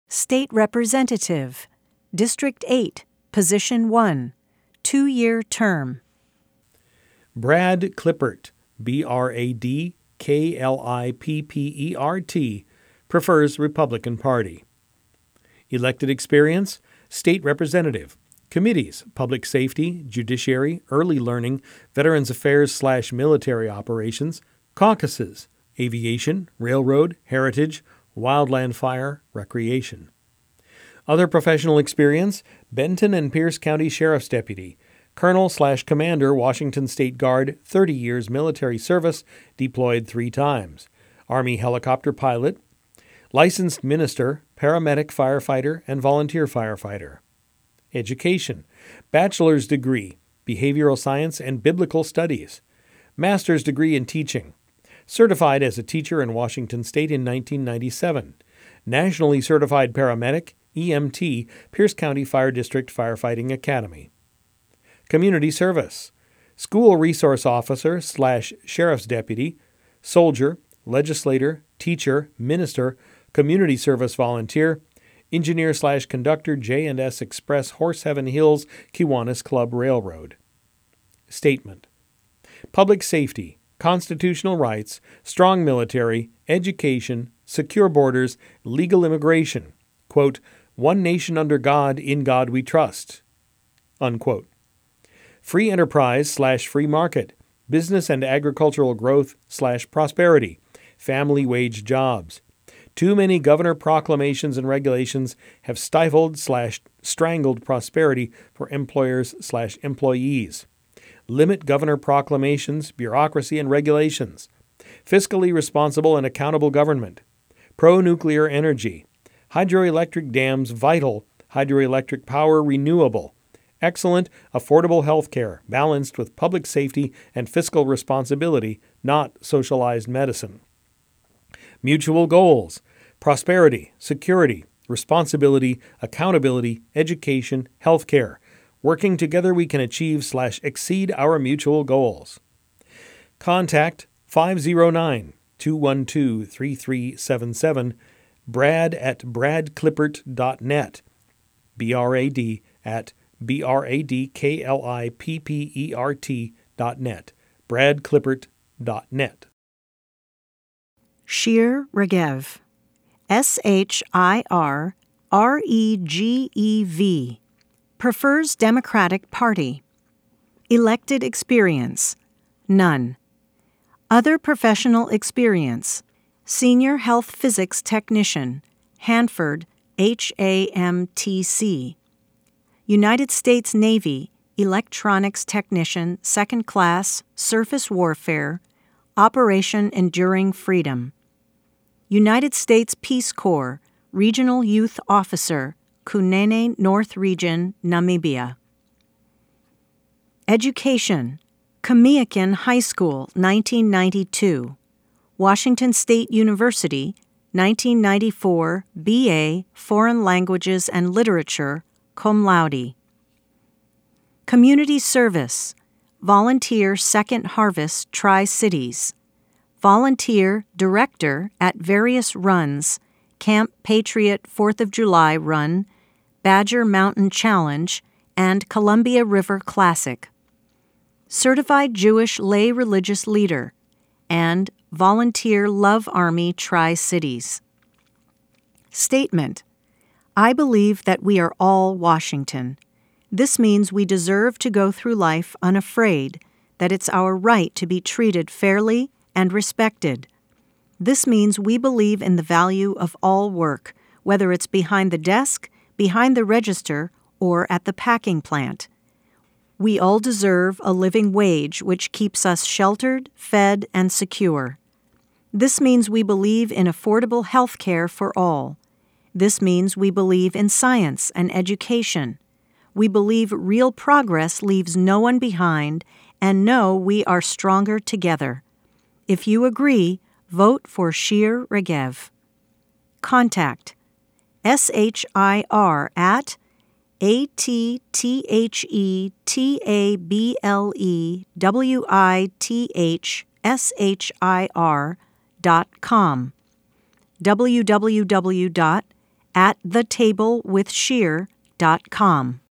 State Representative, District 8, Position 1, 2-year term. Brad Klippert, Bradklippert, prefers Republican Party. Elected experience, State Representative, Committees, Public Safety, Judiciary, Early Learning, Veterans Affairs/Military Operations, Caucuses, Aviation, Railroad, Heritage, Wildland Fire, Recreation. Other professional experience, Benton and Pierce County Sheriff's Deputy, Colonel/Commander, Washington State Guard, 30 years military service, deployed 3 times. Army helicopter pilot, licensed minister, paramedic firefighter, and volunteer firefighter. Education, bachelor's degree, behavioral science and biblical studies. Master's degree in teaching. Certified as a teacher in Washington State in 1997. Nationally certified paramedic, EMT, Pierce County Fire District Firefighting Academy. Community service, school resource officer/sheriff's deputy, soldier, legislator, teacher, minister, community service volunteer, engineer/conductor, J&S Express, Horseheaven Hills, Kiwanis Club Railroad. Statement: public safety, constitutional rights, strong military, education, secure borders, legal immigration. Quote, one nation under God, in God we trust. Unquote. Free enterprise/free market, business and agricultural growth/prosperity, family wage jobs. Too many governor proclamations and regulations have stifled/strangled prosperity for employers/employees. Limit governor proclamations, bureaucracy, and regulations. Fiscally responsible and accountable government. Pro-nuclear energy. Hydroelectric dams vital. Hydroelectric power renewable. Excellent, affordable health care balanced with public safety and fiscal responsibility, not socialized medicine. Mutual goals: prosperity, security, responsibility, accountability, education, health care. Working together we can achieve/exceed our mutual goals. Contact 509-212-3377, brad@bradklippert.net, brad@bradklippert.net, bradklippert.net. Shir Regev, SHIRREGEV, prefers Democratic Party. Elected experience, none. Other professional experience, Senior Health Physics Technician, Hanford, HAMTC. United States Navy, Electronics Technician, 2nd Class, Surface Warfare, Operation Enduring Freedom. United States Peace Corps, Regional Youth Officer, Kunene North Region, Namibia. Education, Kamiakin High School, 1992. Washington State University, 1994, B.A., Foreign Languages and Literature, cum laude. Community service, volunteer Second Harvest Tri-Cities. Volunteer director at various runs, Camp Patriot 4th of July Run, Badger Mountain Challenge, and Columbia River Classic. Certified Jewish lay religious leader, and volunteer Love Army Tri-Cities. Statement: I believe that we are all Washington. This means we deserve to go through life unafraid, that it's our right to be treated fairly and respected. This means we believe in the value of all work, whether it's behind the desk, behind the register, or at the packing plant. We all deserve a living wage which keeps us sheltered, fed, and secure. This means we believe in affordable health care for all. This means we believe in science and education. We believe real progress leaves no one behind and know we are stronger together. If you agree, vote for Shir Regev. Contact SHIR@ATTABLEWITHSHIR.com, www.shlpr.com, @thetablewithshear.com.